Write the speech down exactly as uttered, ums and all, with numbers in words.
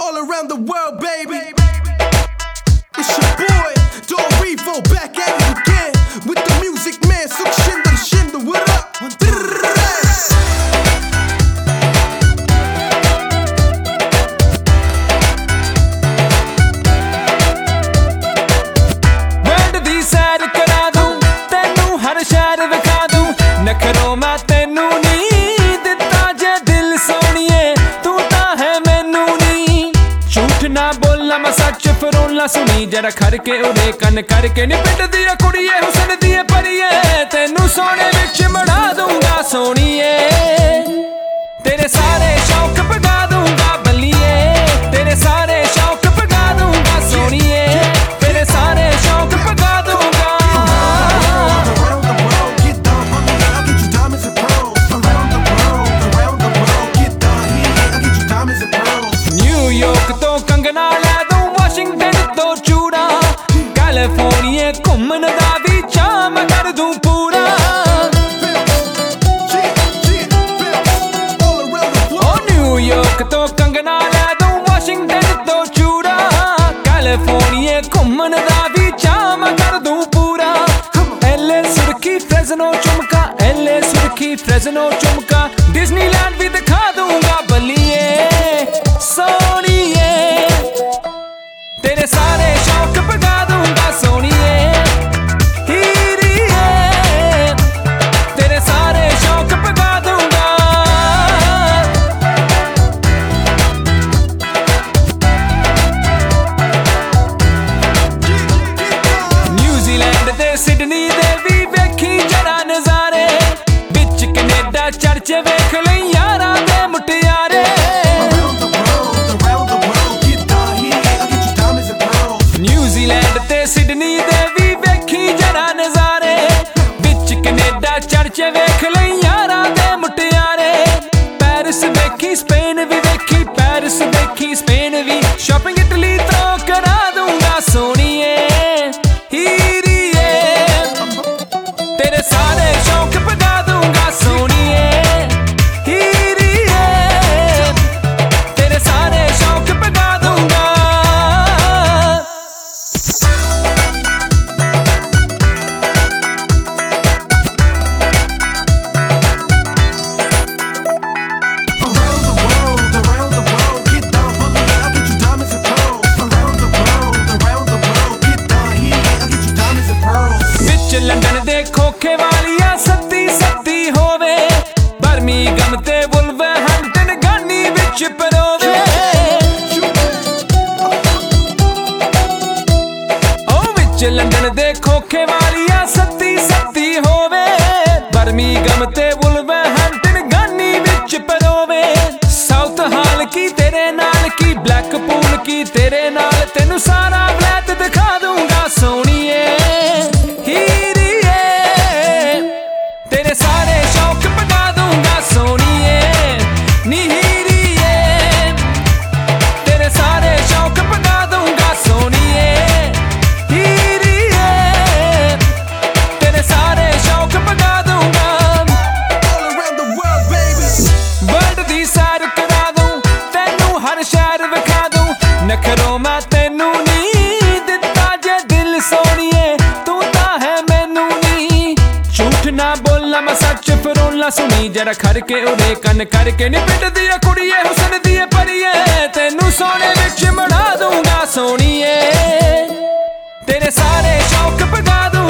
all around the world, baby. It's your boy, Don Revo, back at it again with the music man, Suk Shinder, Shinder, what up? World ਦੀ ਸੈਰ ਕਰਾ ਦੂੰ, ਤੈਨੂੰ ਹਰ ਸ਼ਹਿਰ ਵਿਖਾ ਦੂੰ, ਨਖਰੋਂ ਮੈਂ ਤੈਨੂੰ ਨਹੀਂ ਦਿੱਤਾ ਜੇ ਦਿਲ ਸੋਹਣੀਏ, ਤੂੰ ਤਾਂ ਹੈ ਮੈਨੂੰ ਨਹੀਂ। ਝੂਠ ਨਾ ਬੋਲਾਂ ਮੈਂ ਸੱਚ ਫਰੋਲਾਂ, ਸੁਣੀ ਜਰਾ ਖੜ ਕੇ ਉਰੇ ਕੰਨ ਕਰਕੇ, ਨੀ ਪਿੰਡ ਦੀ ਆ ਕੁੜੀਏ ਹੁਸਨ ਦੀ ਏ ਪਰੀਏ, ਤੈਨੂੰ ਸੋਹਣੇ ਵਿੱਚ ਬਣਾ ਦੂੰਗਾ ਸੋਹਣੀਏ, ਤੇਰੇ ਸਾਰੇ ਸ਼ੌਕ ਪਗਾ ਦੂੰਗਾ ਬੱਲੀਏ, ਤੇਰੇ ਸਾਰੇ ਸ਼ੌਕ ਪਗਾ ਦੂੰਗਾ ਸੋਹਣੀਏ, ਤੇਰੇ ਸਾਰੇ ਸ਼ੌਕ ਪਗਾ ਦੂੰਗਾ। ਨਿਊਯਾਰਕ ਤੋਂ ਕੰਗਣਾ ਲੈ ਦੂੰ, ਵਾਸ਼ਿੰਗਟਨ ਤੋਂ ਚੂੜਾ, ਕੈਲੀਫੋਰਨੀਆ ਘੁੰਮਣ ਦਾ ਵੀ ਚਾਅ ਮੈਂ ਕਰ ਦੂੰ ਪੂਰਾ। ਓ ਨਿਊਯਾਰਕ ਤੋਂ ਕੰਗਣਾ ਲੈ ਦੂੰ, ਵਾਸ਼ਿੰਗਟਨ ਤੋਂ ਚੂੜਾ, ਕੈਲੀਫੋਰਨੀਆ ਘੁੰਮਣ ਦਾ ਵੀ ਚਾਅ ਮੈਂ ਕਰ ਦੂੰ ਪੂਰਾ। ਐਲੇ ਸੁਰਖੀ ਫ੍ਰੈਜ਼ਨੋ ਚੁਮਕਾ, ਐਲੇ ਸੁਰਖੀ ਫ੍ਰੈਜ਼ਨੋ ਚੁਮਕਾ, ਡਿਜ਼ਨੀਲੈਂਡ ਵੀ ਦਿਖਾ ਦੂੰਗਾ ਬੱਲੀਏ ਸੋਹਣੀਏ, ਤੇਰੇ ਸਾਰੇ ਸ਼ੌਕ ਪਗਾ ਦੂੰਗਾ ਸੋਹਣੀਏ, ਹੀਰੀਏ, ਤੇਰੇ ਸਾਰੇ ਸ਼ੌਕ ਪਗਾ ਦੂੰਗਾ। ਨਿਊਜ਼ੀਲੈਂਡ ਤੇ ਸਿਡਨੀ ਦੇ ਵੀ ਵੇਖੀ ਜਰਾ ਨਜ਼ਾਰੇ, ਵਿੱਚ ਕੈਨੇਡਾ ਚਰਚ ਵੇਖ ਲਈ ਯਾਰਾਂ ਦੇ ਮੁਟਿਆਰੇ। ਨਿਊਜ਼ੀਲੈਂਡ ਤੇ ਸਿਡਨੀ ਦੇ ਵੀ ਵੇਖੀ ਜਰਾ ਨਜ਼ਾਰੇ, ਵਿੱਚ ਕੈਨੇਡਾ ਚਰਚ ਵੇਖ ਲਈ ਯਾਰਾਂ ਦੇ ਮੁਟਿਆਰੇ। ਪੈਰਿਸ ਵੇਖੀ ਸਪੇਨ ਵੀ ਵੇਖੀ, ਪੈਰਿਸ ਵੇਖੀ ਸਪੇਨ ਵੀ, ਸ਼ਾਪਿੰਗ ਇਟਲੀ ਤੋਂ ਕਰਾ ਦੂੰਗਾ ਸੋਹਣੀਏ, ਹੀਰੀਏ, ਤੇਰੇ ਸਾਰੇ ਸ਼ੌਕ ਪਗਾ ਦੂੰਗਾ ਸੋਹਣੀਏ, ਹੀਰੀਏ, ਤੇਰੇ ਸਾਰੇ ਸ਼ੌਕ ਪਗਾ ਦੂੰਗਾ। ਲੰਡਨ ਦੇ ਖੋਖੇ ਵਾਲੀਆ ਸੱਤੀ ਸੱਤੀ ਹੋਵੇ, ਬਰਮਿੰਘਮ ਤੇ ਵੁਲਵਰਹੈਂਪਟਨ ਗਾਨੀ ਵਿੱਚ ਪਰੋਵੇ। ਉਹ ਵਿੱਚ ਲੰਡਨ ਦੇ ਖੋਖੇ ਵਾਲੀਆ ਸੱਤੀ ਸੱਤੀ ਹੋਵੇ, ਬਰਮਿੰਘਮ ਤੇ ਵੁਲਵਰਹੈਂਪਟਨ ਗਾਨੀ ਵਿੱਚ ਪਰੋਵੇ। ਸਾਊਥ ਹਾਲ ਕੀ ਤੇਰੇ ਨਾਲ ਕੀ, ਬਲੈਕਪੂਲ ਕੀ ਤੇਰੇ ਨਾਲ, ਤੈਨੂੰ ਸਾਰਾ ਵਲੈਤ ਦਿਖਾ ਦੂੰਗਾ ਸੋਹਣੀਏ, ਤੇਰੇ ਸਾਰੇ ਸ਼ੌਕ ਪਗਾ ਦੂੰਗਾ ਸੋਹਣੀਏ, ਨੀ ਹੀਰੀਏ, ਤੇਰੇ ਸਾਰੇ ਸ਼ੌਕ ਪਗਾ ਦੂੰਗਾ ਸੋਹਣੀਏ, ਹੀਰੀਏ, ਤੇਰੇ ਸਾਰੇ ਸ਼ੌਕ ਪਗਾ ਦੂੰਗਾ। ਵਰਲਡ ਦੀ ਸੈਰ ਕਰਾ ਦੂੰ, ਤੈਨੂੰ ਹਰ ਸ਼ਹਿਰ ਵਿਖਾ ਦੂੰ, ਨਖਰੋਂ ਮੈਂ ਤੈਨੂੰ ਨਹੀਂ ਦਿੱਤਾ ਜੇ ਦਿਲ ਸੋਹਣੀਏ, ਤੂੰ ਤਾਂ ਹੈ ਮੈਨੂੰ ਨਹੀਂ। ਝੂਠ ਨਾ ਬੋਲਾਂ ਮੈਂ ਸੱਚ ਫਰੋਲਾਂ, ਸੁਣੀ ਜਰਾ ਖੜ ਕੇ ਉਰੇ ਕੰਨ ਕਰਕੇ, ਨੀ ਪਿੰਡ ਦੀ ਆ ਕੁੜੀਏ ਹੁਸਨ ਦੀ ਏ ਪਰੀਏ, ਤੈਨੂੰ ਸੋਹਣੇ ਵਿੱਚ ਬਣਾ ਦੂੰਗਾ ਸੋਹਣੀਏ, ਤੇਰੇ ਸਾਰੇ ਸ਼ੌਕ ਪਗਾ ਦੂੰਗਾ।